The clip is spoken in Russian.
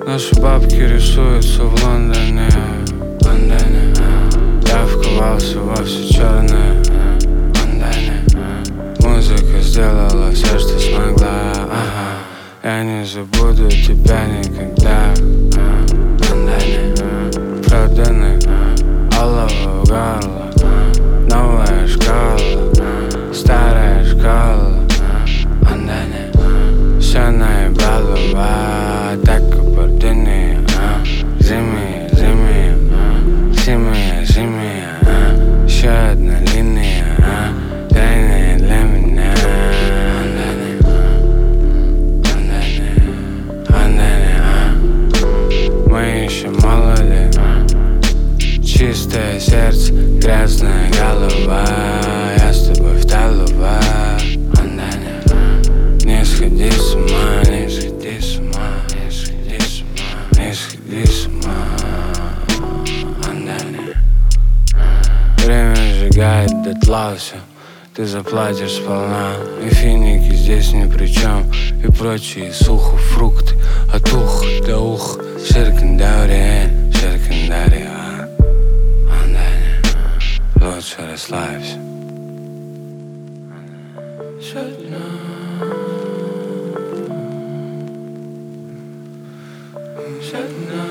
Наши бабки рисуются в Лондоне, Я вковался во все черное, Музыка сделала все, что смогла, Я не забуду тебя никогда, Проданы олово в горло, новая школа, старая школа, Все наебалово, так кабардины, Зимые, зимые, Еще одна линия, тайная для меня, Мы еще молоды, чистое сердце, грязная голова, Я с тобой в талова, Не сходи с ума, не сходи с ума, не сходи с ума, не сходи с ума, Время сжигает дотла все, ты заплатишь сполна, И финики здесь ни при чем, и прочие сухофрукты, от уха до уха, Ширкандари, Лучше расслабься. Shut